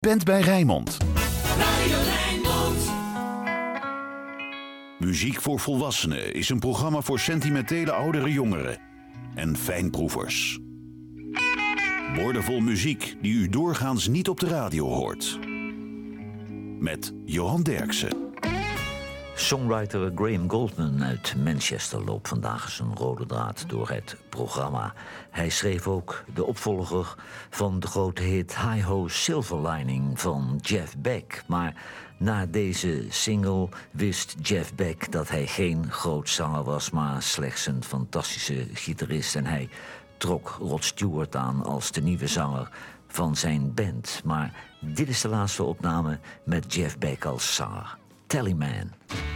bent bij Rijnmond. Radio Rijnmond. Muziek voor Volwassenen is een programma voor sentimentele oudere jongeren en fijnproevers. Woordenvol muziek die u doorgaans niet op de radio hoort. Met Johan Derksen. Songwriter Graham Gouldman uit Manchester loopt vandaag eens een rode draad door het programma. Hij schreef ook de opvolger van de grote hit Hi-Ho Silver Lining van Jeff Beck. Maar na deze single wist Jeff Beck dat hij geen groot zanger was, maar slechts een fantastische gitarist. En hij trok Rod Stewart aan als de nieuwe zanger van zijn band. Maar dit is de laatste opname met Jeff Beck als zanger. Tallyman.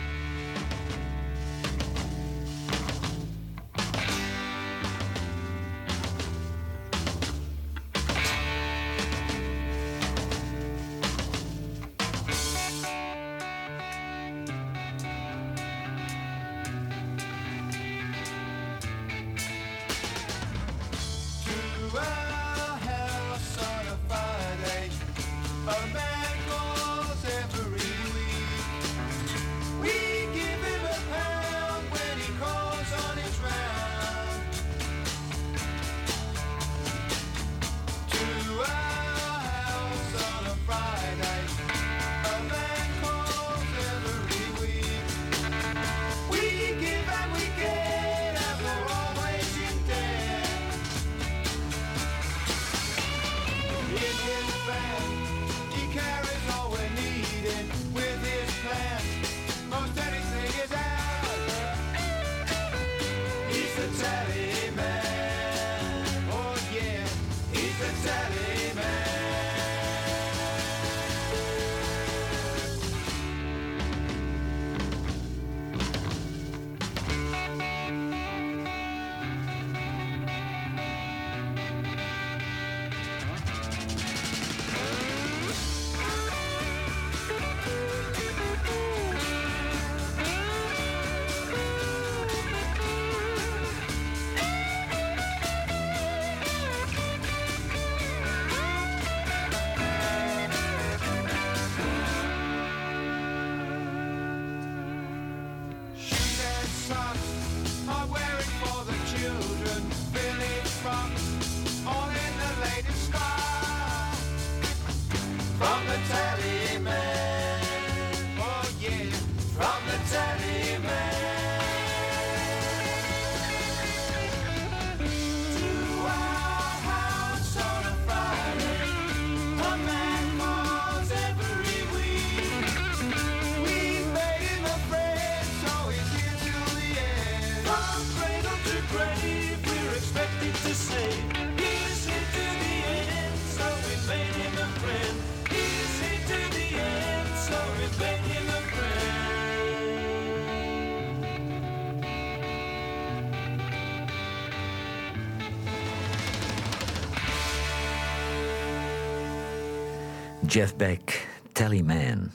Jeff Beck, Tallyman.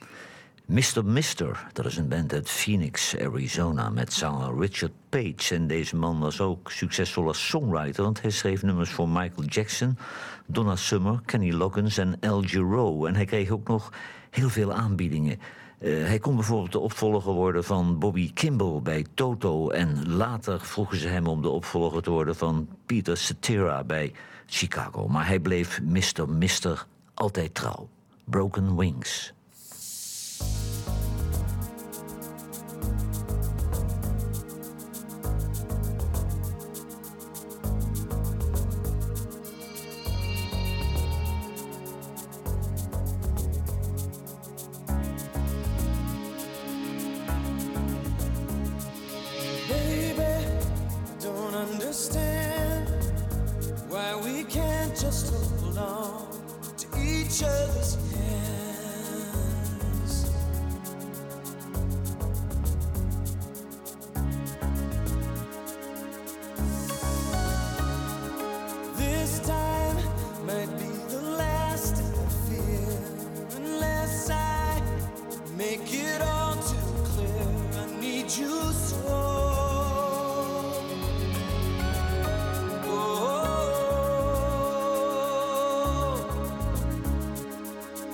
Mr. Mister, dat is een band uit Phoenix, Arizona, met zanger Richard Page. En deze man was ook succesvol als songwriter, want hij schreef nummers voor Michael Jackson, Donna Summer, Kenny Loggins en Al Jarreau. En hij kreeg ook nog heel veel aanbiedingen. Hij kon bijvoorbeeld de opvolger worden van Bobby Kimball bij Toto. En later vroegen ze hem om de opvolger te worden van Peter Cetera bij Chicago. Maar hij bleef Mr. Mister altijd trouw. Broken Wings.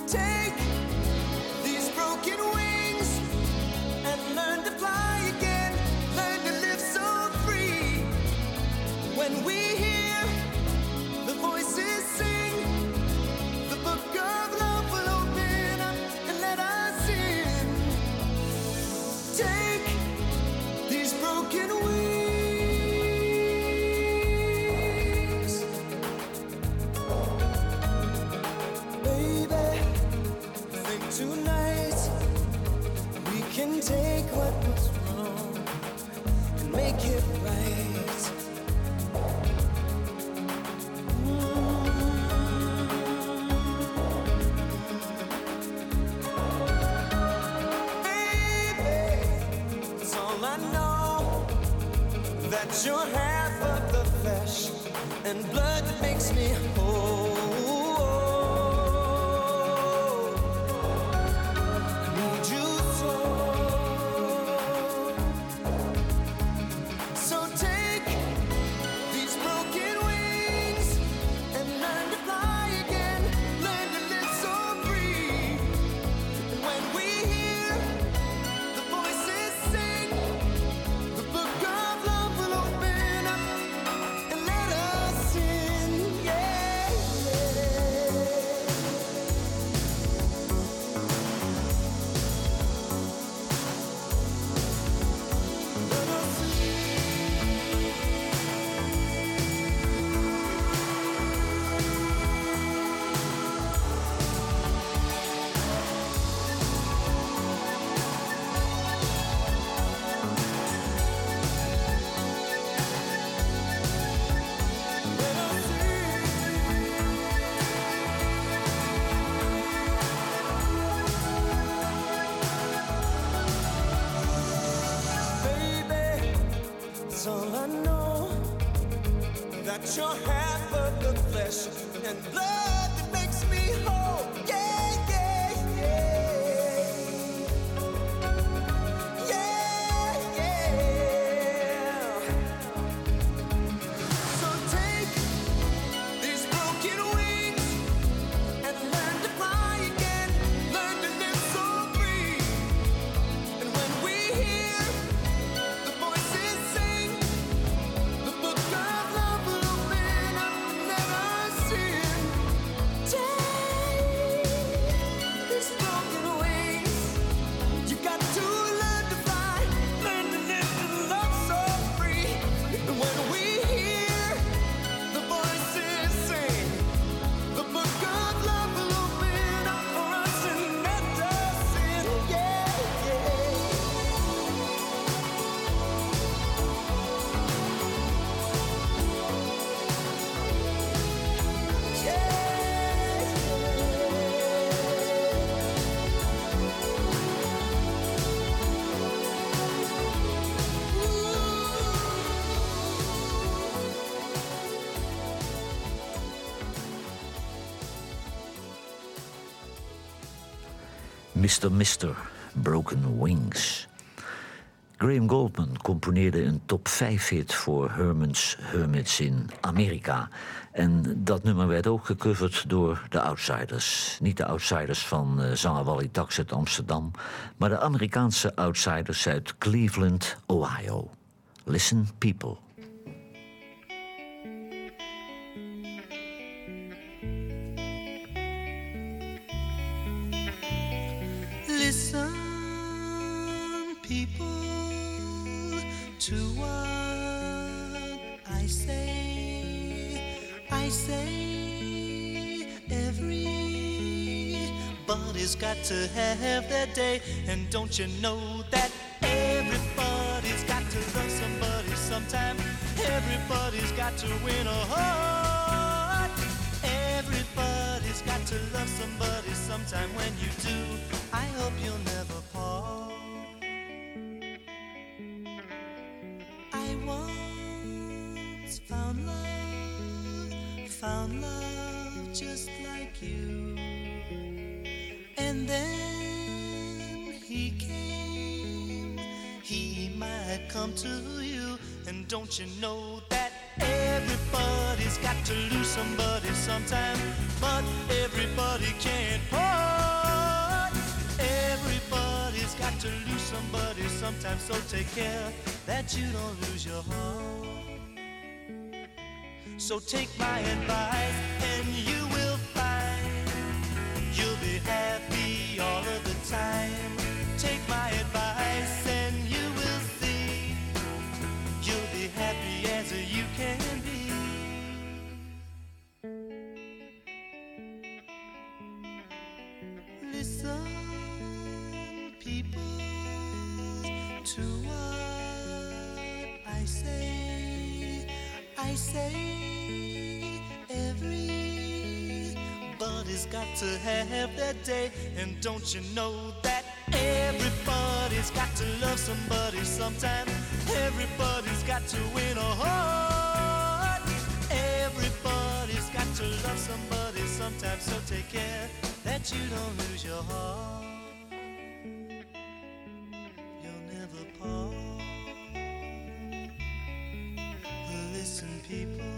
Take these broken wings and learn to fly again. Learn to live so free. When we hear the voices sing, the book of love will open up and let us in. Take these broken wings. Baby, think tonight we can take what was wrong and make it right. Baby, it's all I know, that you're half of the flesh and blood that makes me whole. I need you so. So take these broken wings and learn to fly again. Learn to live so free. And when we hear the voices sing, the book of love will open up and let us in. Yeah, yeah. Let us baby, it's all I know, that you're half of the flesh and blood that makes me whole. Yeah, yeah, yeah. Yeah, yeah. So take these broken wings and learn to fly again. Learn to live so free. And when we hear the voices sing, the book of love will open up and let us in. Take these broken wings. You got to learn to fly, learn to live and love so free. And when we hear the voices sing, the book of love will open up for us and let us in. Yeah, yeah. Mr. Mister, Broken Wings. Graham Gouldman componeerde een top 5 hit voor Herman's Hermits in Amerika. En dat nummer werd ook gecoverd door de Outsiders. Niet de Outsiders van zanger Wally Tax uit Amsterdam, maar de Amerikaanse Outsiders uit Cleveland, Ohio. Listen, people. Listen, people, to what I say. I say everybody's got to have their day. And don't you know that everybody's got to love somebody sometime? Everybody's got to win a heart. Everybody's got to love somebody sometime. When you do, I hope you'll never part. I once found love just like you. And then he came, he might come to you. And don't you know that everybody's got to lose somebody sometime, but everybody can't part. sometimes, so take care that you don't lose your heart. So take my advice and you will find you'll be happy all of the time. Take my advice and you will see you'll be happy as you can be. Listen, people, to what I say. I say everybody's got to have their day. And don't you know that everybody's got to love somebody sometime? Everybody's got to win a heart. Everybody's got to love somebody sometime, so take care that you don't lose your heart. You'll never part. Listen, people.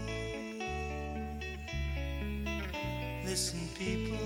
Listen, people.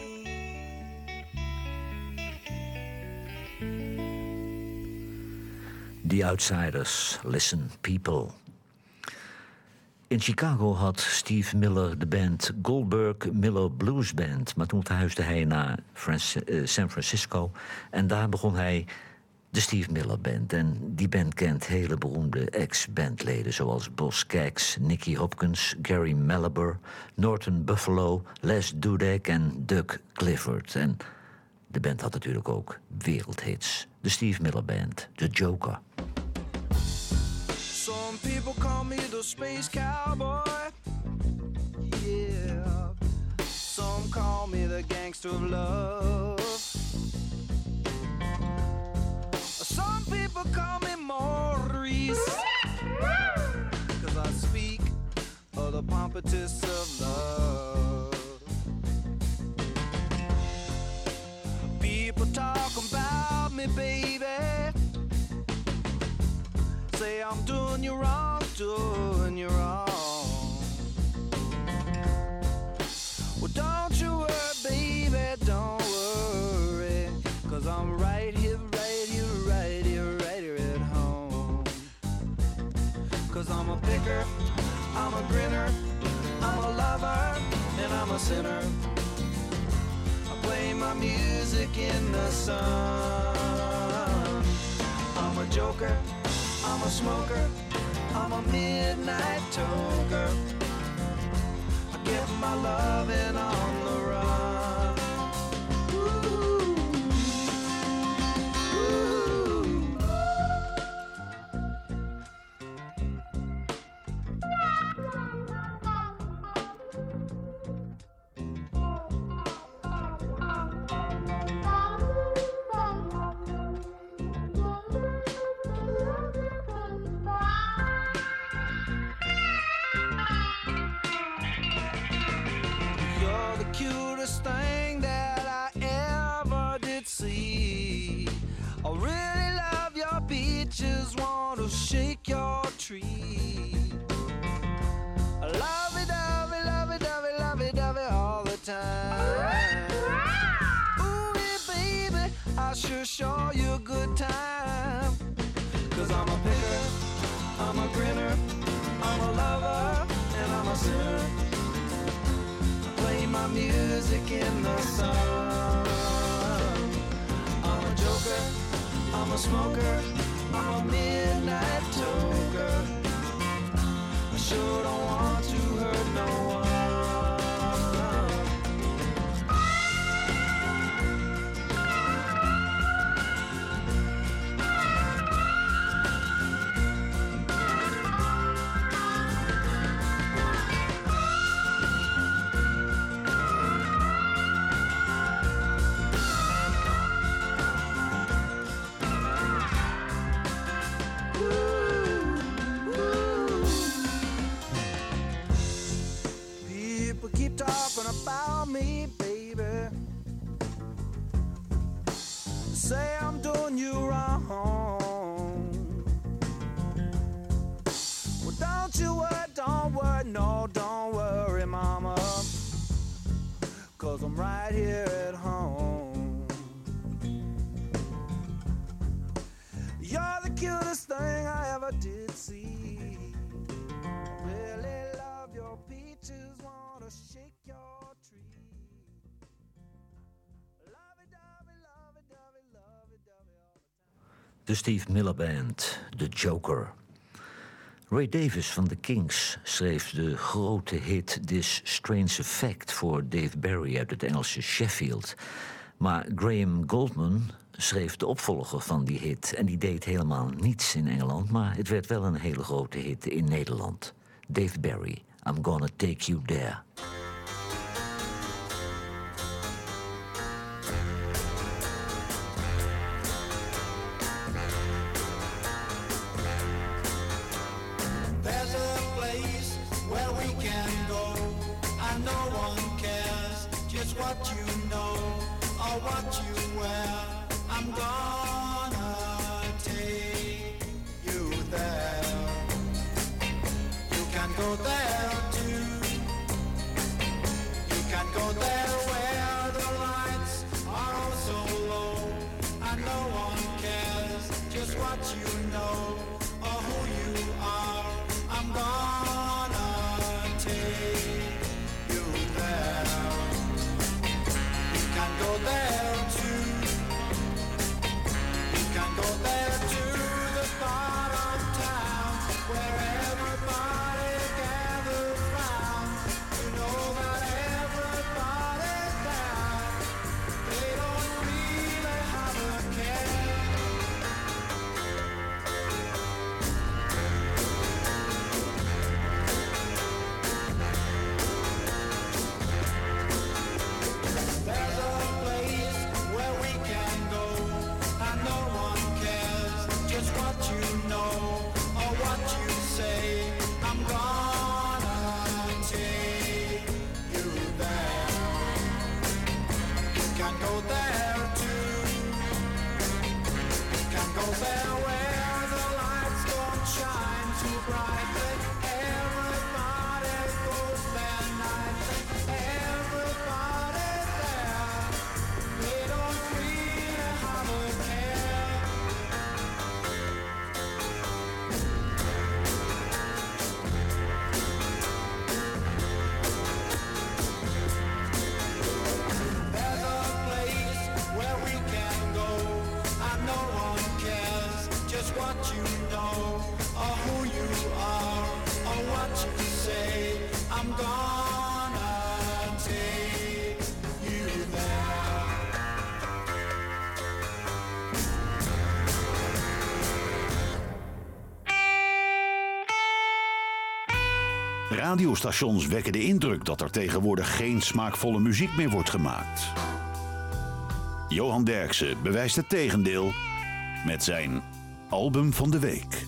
The Outsiders, Listen People. In Chicago had Steve Miller de band Goldberg Miller Blues Band. Maar toen verhuisde hij naar San Francisco. En daar begon hij de Steve Miller Band. En die band kent hele beroemde ex-bandleden zoals Boz Scaggs, Nicky Hopkins, Gary Malaber, Norton Buffalo, Les Dudek en Doug Clifford. En de band had natuurlijk ook wereldhits. De Steve Miller Band, The Joker. Some people call me the space cowboy. Yeah. Some call me the gangster of love. Some people call me Maurice, 'cause I speak of the pompatus of love. People talk about me, baby. Say I'm doing you wrong, doing you wrong. Well, don't you worry, baby, don't worry, 'cause I'm right here, right here, right here, right here at home. 'Cause I'm a picker, I'm a grinner, I'm a lover, and I'm a sinner. I play my music in the sun. I'm a joker, I'm a smoker, I'm a midnight toker. I get my loving on the run. Ooh. Ooh. You're the cutest thing that I ever did see. I really love your beaches, want to shake your tree. I love it, love it, love it, love it, love it, love it all the time. Ooh, yeah, baby, I sure show you a good time. 'Cause I'm a picker, I'm a grinner, I'm a lover, and I'm a sinner. Play my music in the sun. I'm a joker, I'm a smoker, I'm a midnight toker. I sure don't want to hurt no one. People keep talking about me, baby. Say I'm doing you wrong. Well, don't you worry, no, don't worry, mama. 'Cause I'm right here at home. You're did see. Really love your peaches, wanna shake your tree. Lovey-dovey, lovey-dovey, lovey-dovey all the time. De Steve Miller Band, The Joker. Ray Davies van The Kinks schreef de grote hit This Strange Effect voor Dave Barry uit het Engelse Sheffield. Maar Graham Goldman schreef de opvolger van die hit en die deed helemaal niets in Engeland, maar het werd wel een hele grote hit in Nederland. Dave Barry, I'm Gonna Take You There. There's a place where we can go, and no one cares just what you know or what you wear. I'm gonna take you there. You can go there too. You can go there where the lights are all so low, and no one cares just what you know or who you are. I'm gonna take you there. You can go there too. You can go there to the part of town where everybody gathers round. You know that everybody's there. They don't really have a care. There's a place where we can go, and no one cares just what you know or what you say. I'm gonna take you there. You can go there too. You can go there where the lights don't shine too brightly. Everybody goes there nightly. Everybody's there. They don't really have a care. There's a place where we can go, and no one cares just what you know or who you are or what you say. I'm gonna take you there. Radiostations wekken de indruk dat er tegenwoordig geen smaakvolle muziek meer wordt gemaakt. Johan Derksen bewijst het tegendeel met zijn album van de week.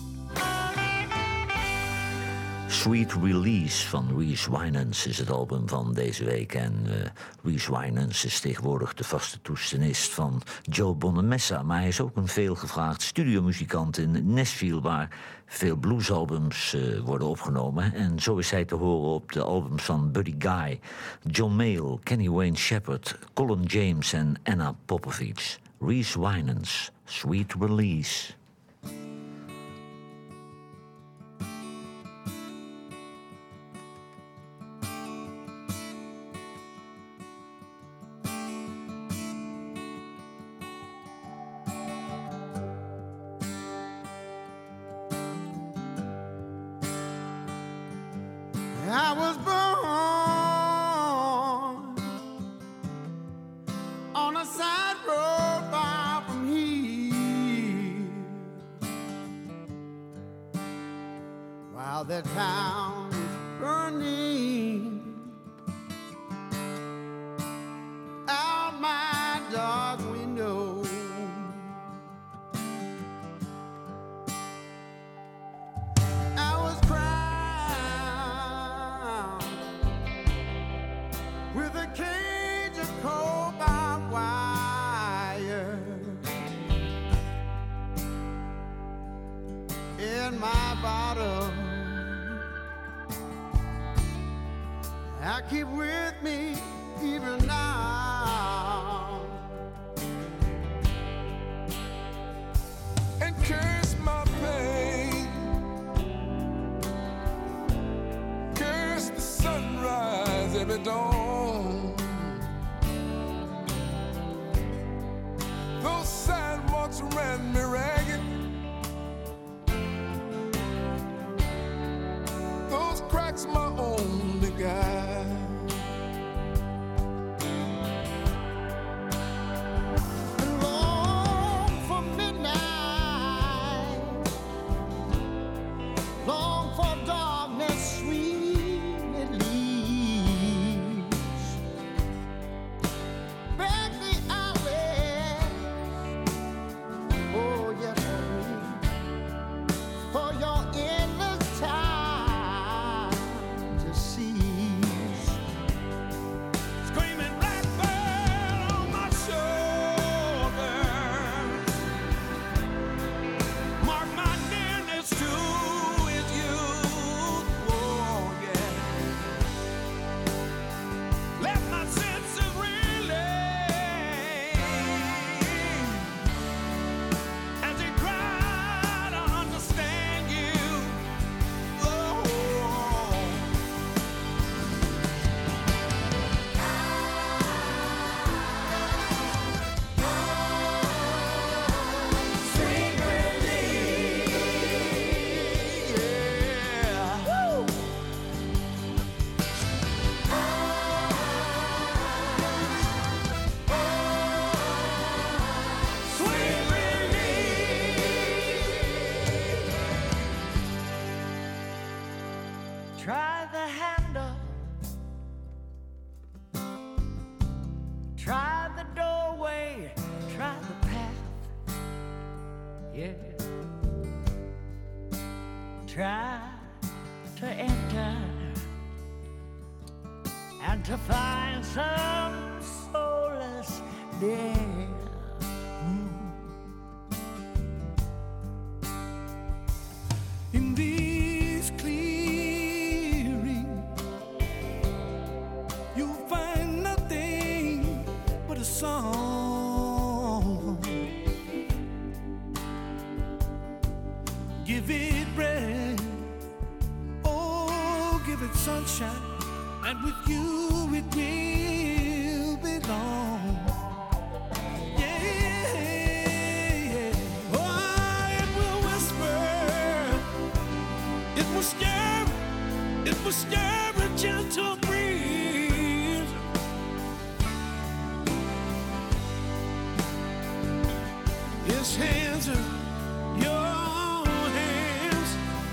Sweet Release van Reese Winans is het album van deze week. En Reese Winans is tegenwoordig de vaste toetsenist van Joe Bonamessa. Maar hij is ook een veelgevraagd studiomuzikant in Nashville, waar veel bluesalbums worden opgenomen. En zo is hij te horen op de albums van Buddy Guy, John Mayall, Kenny Wayne Shepherd, Colin James en Anna Popovich. Reese Winans, Sweet Release. I was born on a side road far from here, while the town was burning out my dark window. I was crowned with a cage of cold barbed wire in my bottom. I keep with me even now, and curse my pain Those sidewalks ran me ragged. Those cracks my only guide. Long for midnight, long for darkness, sweet it leaves. Back the alley, oh yes, for your endless time to seize. Screaming blackbird on my shoulder, mark my nearness to with you. Oh yeah, let my senses relay as he cried, I understand you. Oh, sweet relief, yeah. Woo. Sweet relief. Try the handle, try the doorway, try the path, yeah. Try to enter and to find some solace there. In these clearings, you'll find nothing but a song. Give it breath, oh, give it sunshine, and with you it will belong. Yeah, oh, it will whisper, it will stir a gentle breeze. His hands are your hands,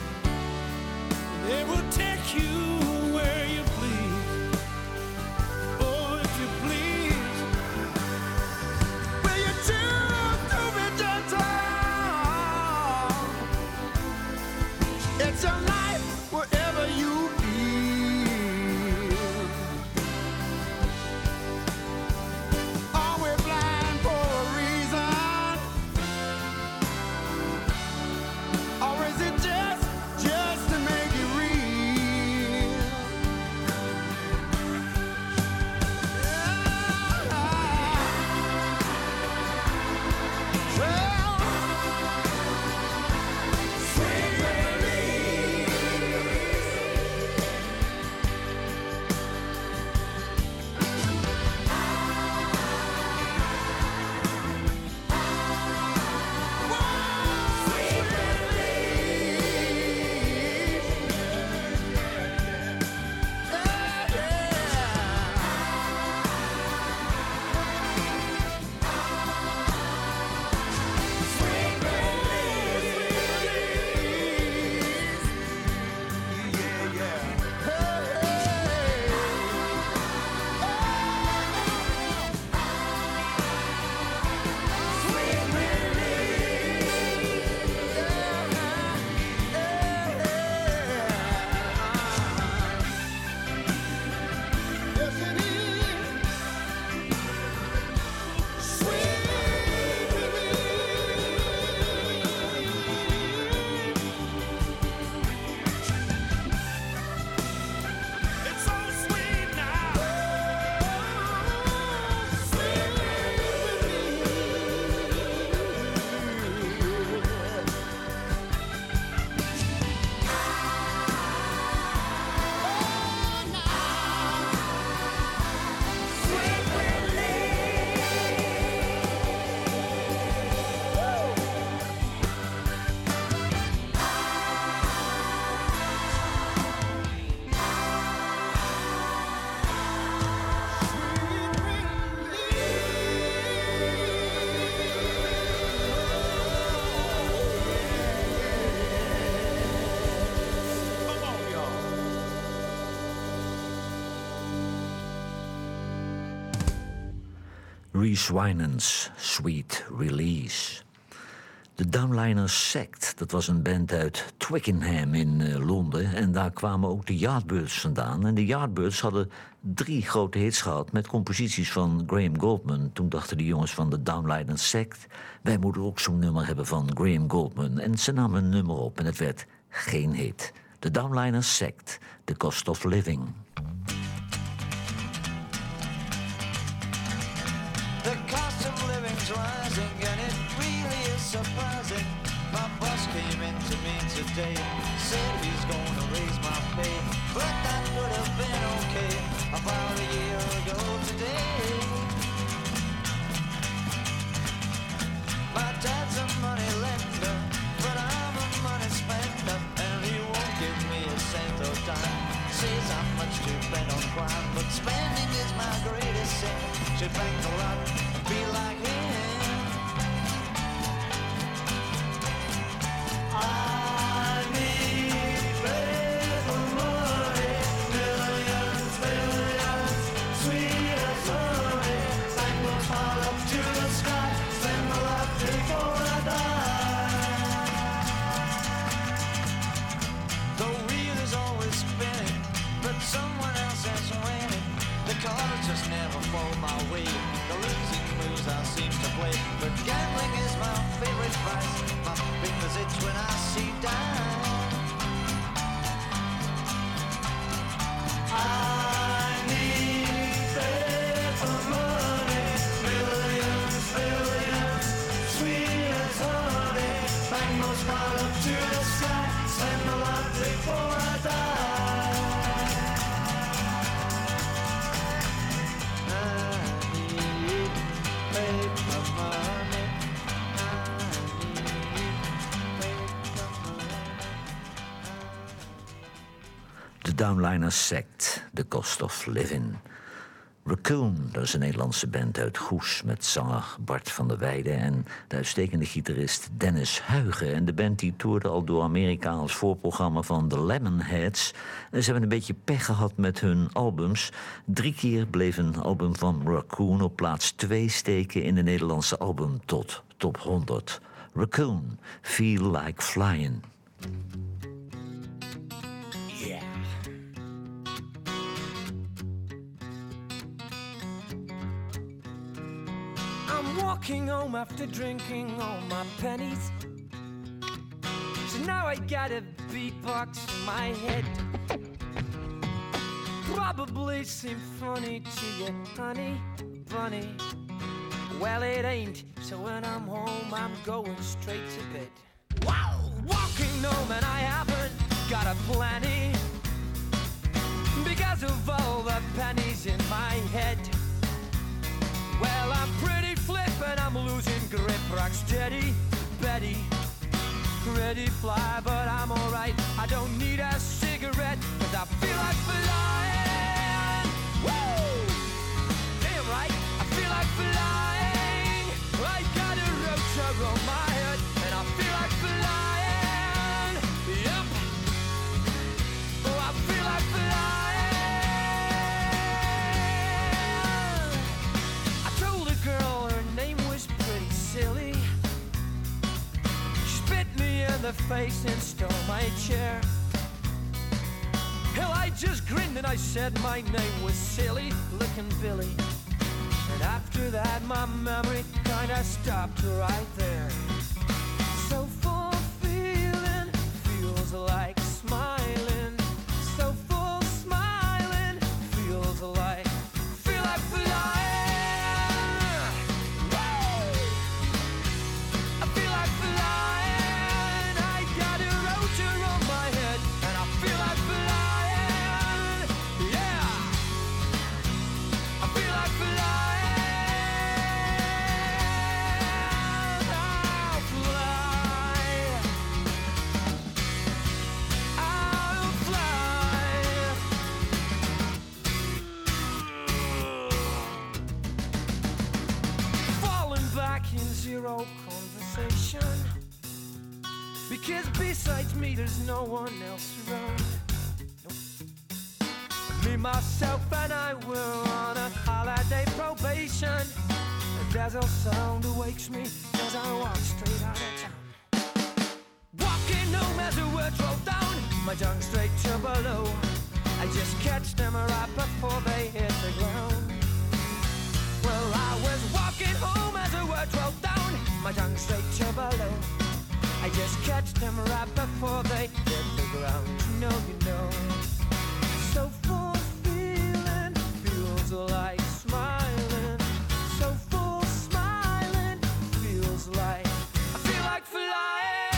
they will take you where you please. Oh, if you please, will you choose to be gentle? It's a life wherever you feel. Are we blind for a reason? Reese Winans, Sweet Release. De Downliners Sect, dat was een band uit Twickenham in Londen. En daar kwamen ook de Yardbirds vandaan. En de Yardbirds hadden 3 grote hits gehad met composities van Graham Gouldman. Toen dachten de jongens van de Downliners Sect, wij moeten ook zo'n nummer hebben van Graham Gouldman. En ze namen een nummer op en het werd geen hit. De Downliners Sect, The Cost of Living. The cost of living's rising and it really is surprising. My boss came in to me today, said he's gonna raise my pay, but that would have been okay about a year ago today. My dad's a money lender, but I'm a money spender, and he won't give me a cent of time. Says I'm much too bent on crime, but spending is my greatest sin. Should bank a lot and be like him. I need paper money, millions, millions, sweet as honey. Banknotes pile up to the sky, spend a lot before I die. The wheel is always spinning, but someone else is winning. The cards just never fall my way. The losing moves I seem to play, but gambling is my favorite vice. My fingers itch when I see dime. I need paper money, millions, billions, sweet as honey. Banknotes pile up to the sky, spend a lot before I die. De Downliners Sect, The Cost of Living. Raccoon, dat is een Nederlandse band uit Goes met zanger Bart van der Weijden en de uitstekende gitarist Dennis Huigen. En de band die toerde al door Amerika als voorprogramma van The Lemonheads. En ze hebben een beetje pech gehad met hun albums. 3 keer bleef een album van Raccoon op plaats 2 steken in de Nederlandse album tot top 100. Raccoon, Feel Like Flying. I'm walking home after drinking all my pennies. So now I got a beatbox in my head. Probably seem funny to you, honey, bunny. Well, it ain't, so when I'm home, I'm going straight to bed. Wow! Walking home and I haven't got a plenty because of all the pennies in my head. Well, I'm pretty flip and I'm losing grip. Rock steady, Betty, pretty fly, but I'm alright. I don't need a cigarette, cause I feel like flying. Woo! Damn right, I feel like flying. I got a rotor on my head, and I feel like flying. Yep. Oh, I feel like flying. I told a girl her name was pretty silly. She spit me in the face and stole my chair. Hell, I just grinned and I said my name was Silly Looking Billy. And after that, my memory kinda stopped right there. So full feeling feels like smiling. So full smiling feels like feel like flying. Woo! I feel like flying. I got a rotor on my head, and I feel like flying. Yeah, I feel like flying. I'll fly. I'll fly. Falling back in zero conversation, because besides me there's no one else around. Nope. Me, myself and I were on a holiday probation, dazzle sound awakes me as I walk straight out of town. Walking home as the words roll down, my tongue straight to below. I just catch them right before they hit the ground. Well, I was walking home as the words roll down, my tongue straight to below. I just catch them right before they hit the ground. You know. So full feeling feels like smiling. So full smiling feels like I feel like flying.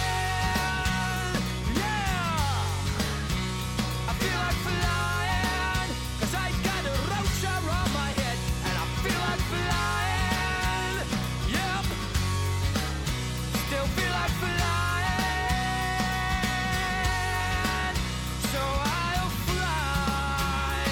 Yeah, I feel like flying, 'cause I got a roach around my head and I feel like flying. Yep, still feel like flying. So I'll fly.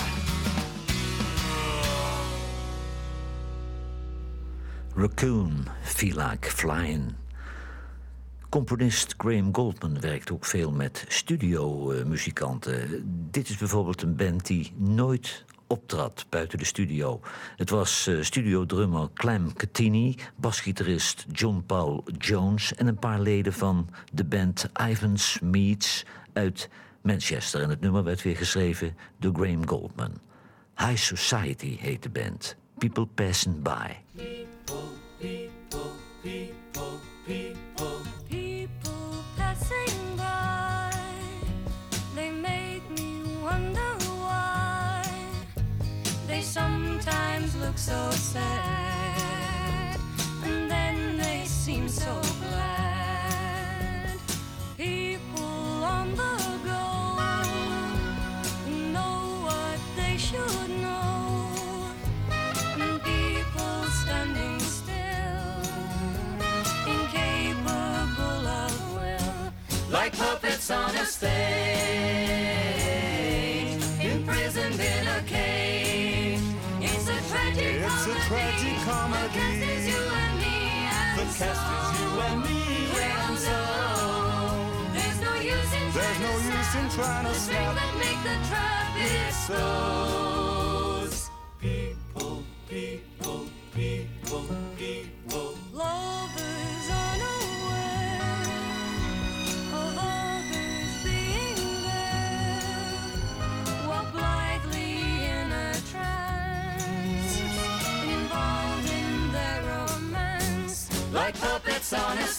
Raccoon, Feel Like Flying. Componist Graham Gouldman werkt ook veel met studiomuzikanten. Dit is bijvoorbeeld een band die nooit optrad buiten de studio. Het was studiodrummer Clem Catini, basgitarist John Paul Jones en een paar leden van de band Ivans Meets uit Manchester. En het nummer werd weer geschreven door Graham Gouldman. High Society heet de band. People Passing By. People passing by, they make me wonder why. They sometimes look so sad, and then they seem so glad. People on the go know what they should know, and people standing still, incapable of will, Like puppets on a stage, imprisoned in a cage. It's a tragic It's a tragic comedy. The cast is you and me, and The cast is you and me, and so there's no use in there's no use in trying to the strings stop that make the traffic those. People, people, people, people. Lovers unaware of others being there, walk blithely in a trance, involved in their romance. Like puppets on a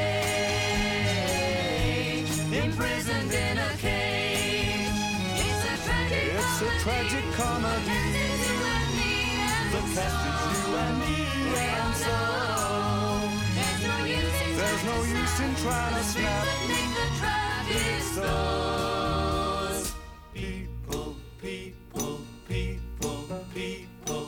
stage, imprisoned in a cage. It's a tragic It's a tragic comedy. The cast is you and me, The cast is you and me, and so there's no use in trying to snap make the traffic those. People, people, people, people.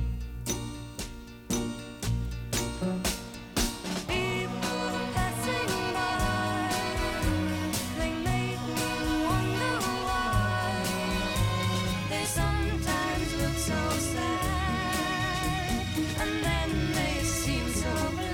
People passing by, they make me wonder why. They sometimes look so sad, and then they seem so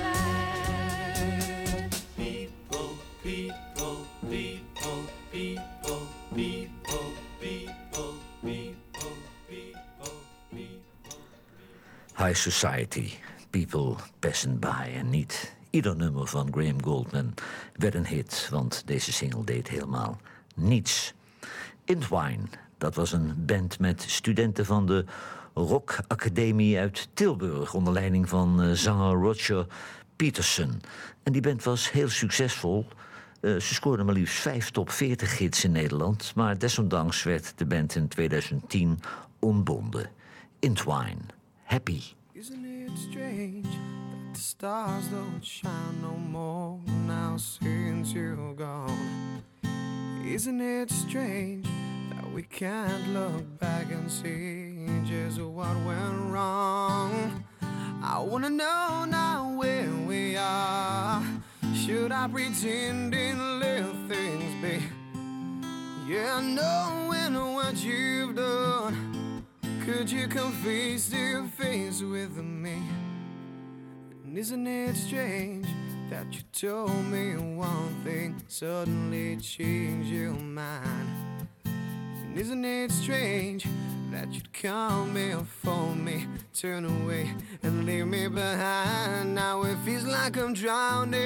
glad. People, people, people, people, people, people, people, people, people. High Society, People Passing By. En niet ieder nummer van Graham Gouldman werd een hit, want deze single deed helemaal niets. Intwine, dat was een band met studenten van de Rock Academie uit Tilburg, onder leiding van zanger Roger Peterson. En die band was heel succesvol. Ze scoorden maar liefst 5 top 40 hits in Nederland, maar desondanks werd de band in 2010 ontbonden. Intwine, Happy. Isn't it strange that the stars don't shine no more now since you're gone? Isn't it strange that we can't look back and see just what went wrong? I wanna know now where we are. Should I pretend and let things be? Yeah, knowing what you've done, could you come face to face with me? And isn't it strange that you told me one thing, suddenly changed your mind? And isn't it strange that you'd call me or phone me, turn away and leave me behind. Now it feels like I'm drowning,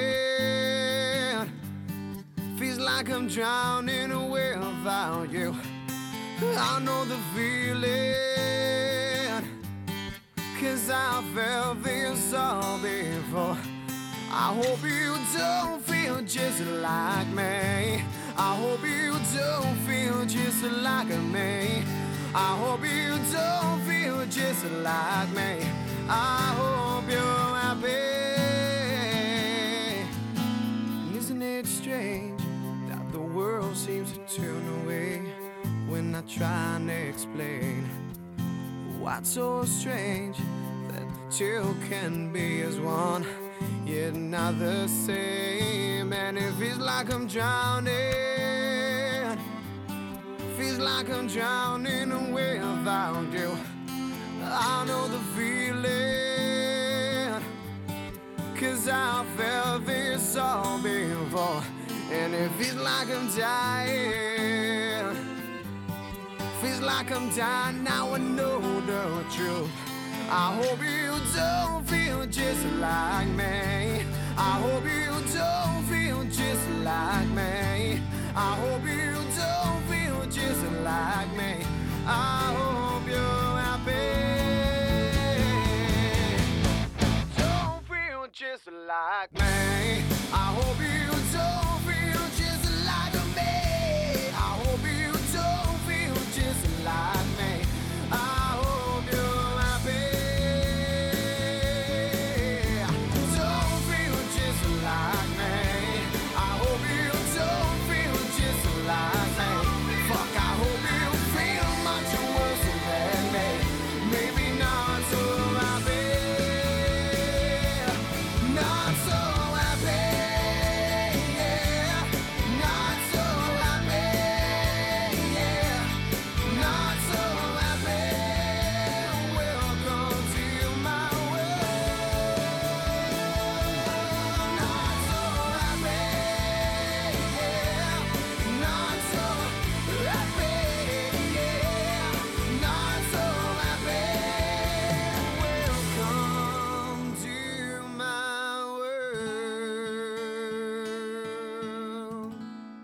feels like I'm drowning away without you. I know the feeling, 'cause I felt this all before. I hope you don't feel just like me. I hope you don't feel just like me. I hope you don't feel just like me. I hope you're happy. And isn't it strange that the world seems to turn away when I try and explain what's so strange that two can be as one, yet not the same. And it feels like I'm drowning, feels like I'm drowning away without you. I know the feeling, 'cause I felt this all before. And it feels like I'm dying, feels like I'm dying. Now I know the truth. I hope you don't feel just like me. I hope you don't feel just like me. I hope you don't feel just like me. I hope you're happy. Don't feel just like me. I hope you don't feel just like me. I hope you don't feel just like me. I hope you're happy. Don't feel just like me. I hope you don't feel just like me. Fuck, I hope you feel much worse than me. Maybe not so happy. Not so happy. Yeah. Not so happy. Yeah. Not so happy. Welcome to my world. Not so happy. Yeah. Not so happy. Yeah. Not so happy. Welcome to my world.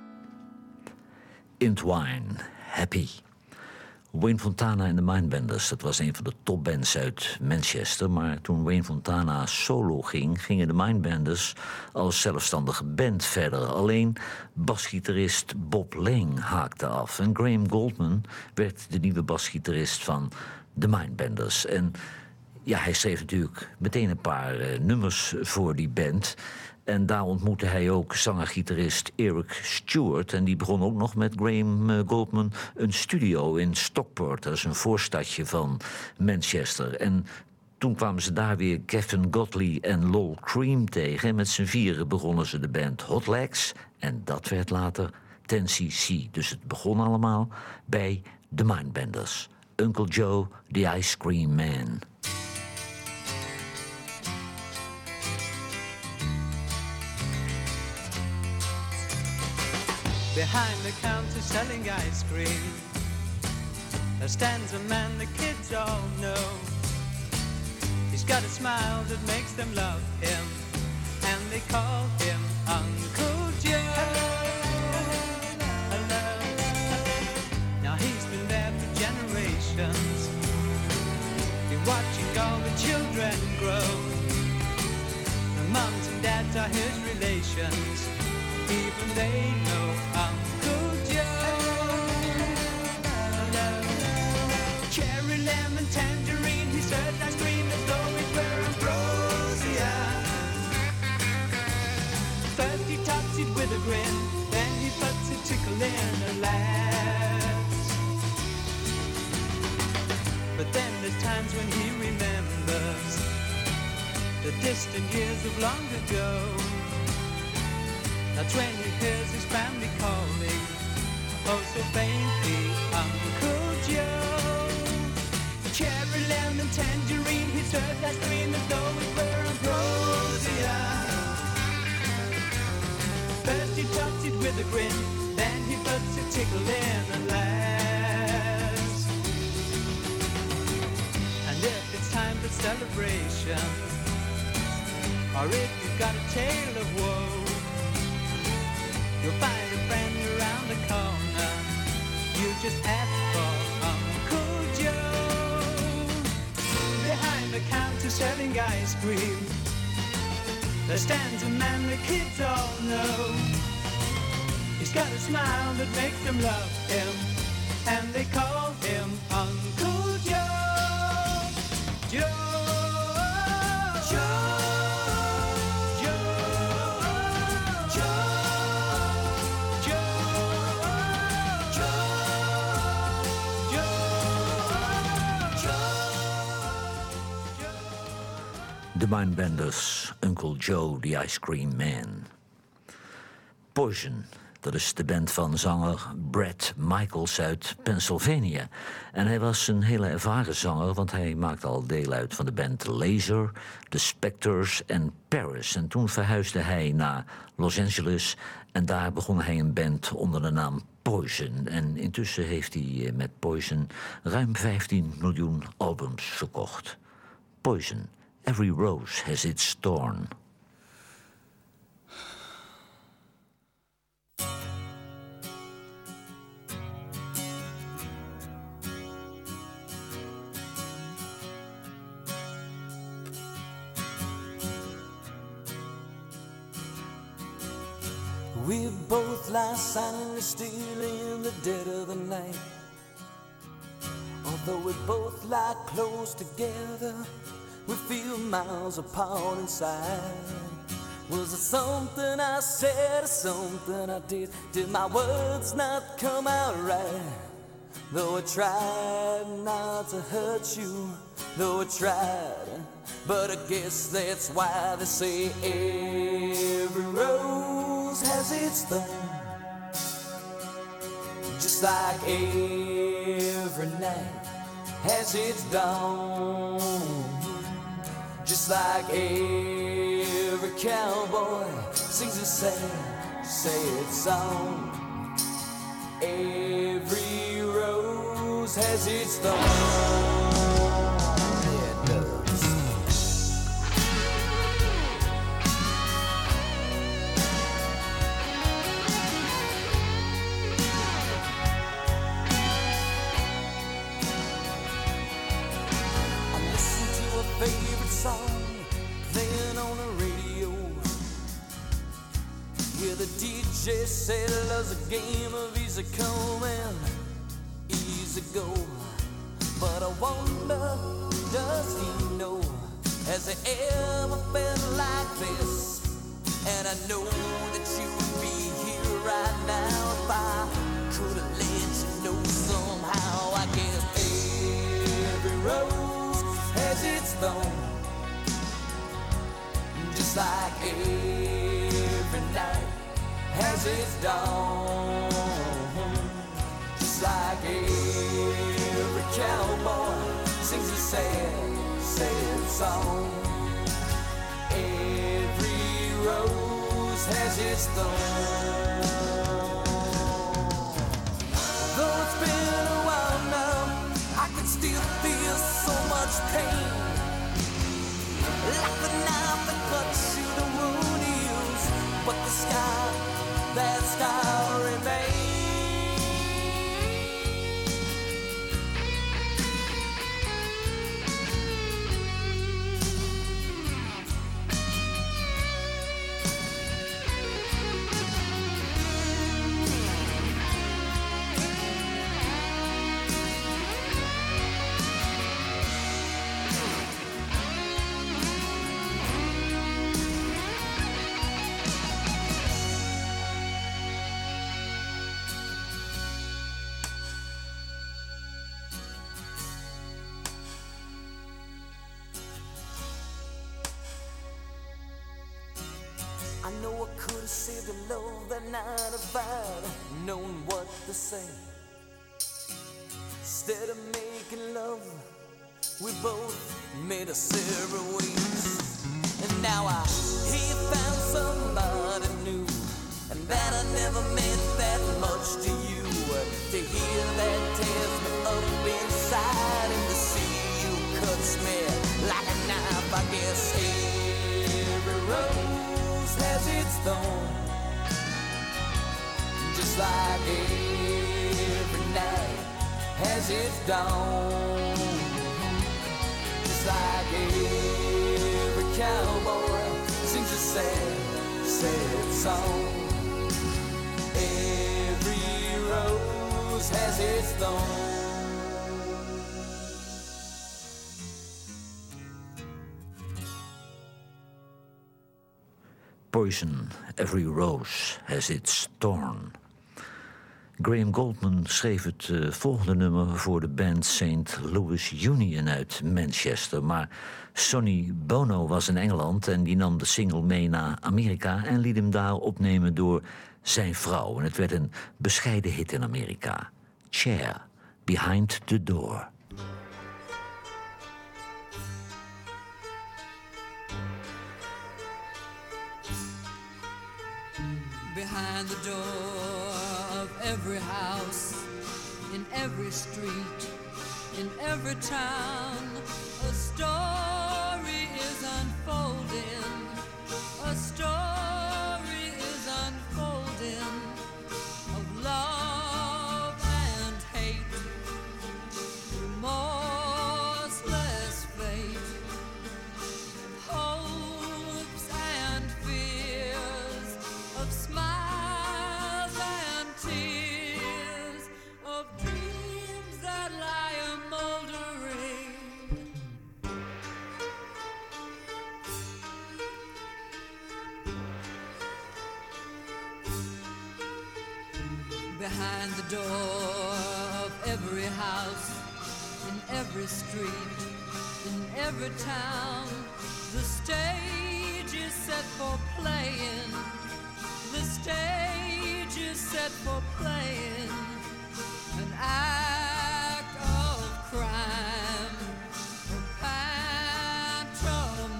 Entwine, Happy. Wayne Fontana en de Mindbenders, dat was een van de topbands uit Manchester. Maar toen Wayne Fontana solo ging, gingen de Mindbenders als zelfstandige band verder. Alleen basgitarist Bob Lang haakte af. En Graham Goldman werd de nieuwe basgitarist van de Mindbenders. En ja, hij schreef natuurlijk meteen een paar nummers voor die band. En daar ontmoette hij ook zanger-gitarist Eric Stewart. En die begon ook nog met Graham Goldman een studio in Stockport. Dat is een voorstadje van Manchester. En toen kwamen ze daar weer Kevin Godley en Lol Cream tegen. En met z'n vieren begonnen ze de band Hot Legs. En dat werd later 10cc. Dus het begon allemaal bij de Mindbenders. Uncle Joe, the Ice Cream Man. Behind the counter selling ice cream, there stands a man the kids all know. He's got a smile that makes them love him, and they call him Uncle Joe. Hello. Now he's been there for generations, been watching all the children grow. The mums and dads are his relations, even they know Uncle Joe. Cherry, lemon, tangerine, he served ice cream as though it were ambrosia. First he tops it with a grin, then he puts a tickle in a laugh. But then there's times when he remembers the distant years of long ago. That's when he hears his family calling, oh so faintly, Uncle Joe. Cherry, lemon, tangerine, he served ice cream as though it were ambrosia. First he tops it with a grin, then he puts a tickle in a laugh. celebration, or if you've got a tale of woe, you'll find a friend around the corner. You just ask for Uncle Joe. Behind the counter selling ice cream, there stands a man the kids all know. He's got a smile that makes them love him, and they call him Uncle Joe. Joe. The Mindbenders, Uncle Joe, the Ice Cream Man. Poison, dat is de band van zanger Brad Michaels uit Pennsylvania. En hij was een hele ervaren zanger, want hij maakte al deel uit van de band Laser, The Spectors en Paris. En toen verhuisde hij naar Los Angeles en daar begon hij een band onder de naam Poison. En intussen heeft hij met Poison ruim 15 miljoen albums verkocht. Poison. Every rose has its thorn. We both lie silently still in the dead of the night. Although we both lie close together, we feel miles apart inside. Was it something I said or something I did? Did my words not come out right? Though I tried not to hurt you, though I tried, but I guess that's why they say every rose has its thorn. Just like every night has its dawn. Just like every cowboy sings a sad, sad song. Every rose has its thorn. Yeah, it does. I listen to a favorite song playing on the radio, where the DJ said love's a game of easy come and easy go. But I wonder, does he know, has he ever felt like this? And I know that you would be here right now if I could have let you know somehow. I guess every rose has its thorn. Just like every night has its dawn. Just like every cowboy sings a sad, sad song. Every rose has its thorn. Though it's been a while now, I can still feel so much pain. Like the knife that cuts you, the wound heals, but the scar, that scar remains. I know I could have saved a love that night if I'd known what to say. Instead of making love, we both made us separate ways. And now I hear you found somebody new, and that I never meant that much to you. To hear that tears me up inside, and to see you cuts me like a knife Yes, every rose has its thorn, just like every night has its dawn. Just like every cowboy sings a sad, sad song. Every rose has its thorn. Poison, Every Rose Has Its Thorn. Graham Goldman schreef het volgende nummer voor de band St. Louis Union uit Manchester. Maar Sonny Bono was in Engeland en die nam de single mee naar Amerika en liet hem daar opnemen door zijn vrouw. En het werd een bescheiden hit in Amerika. Chair, Behind the Door. Behind the door of every house, in every street, in every town, a story is unfolding. A story is unfolding of love and hate, remorseless fate, hopes and fears, of smiles and tears, of dreams that lie a-moldering. Behind the door of every house, in every street, in every town, the stage is set for playing. The stage is set for playing an act of crime, a pantomime,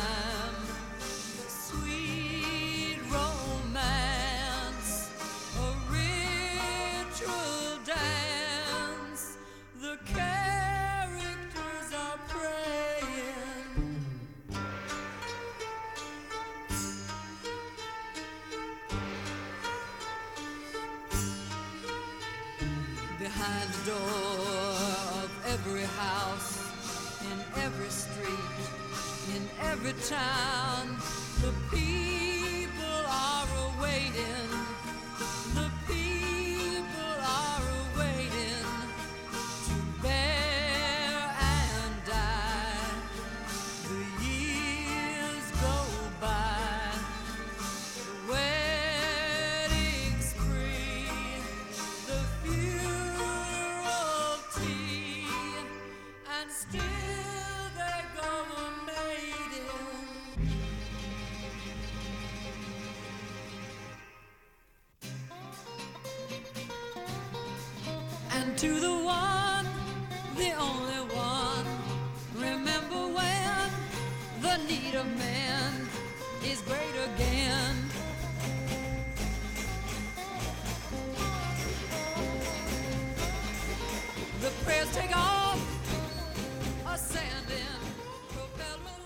sweet romance, a ritual dance. The characters are praying. Behind the door of every house, in every street, in every town, the people are awaiting. The people are awaiting to bear and die. The years go by, the wedding spree, the funeral tea, and still they go a-mating. And to the one, the only one, remember when the need of man is great again.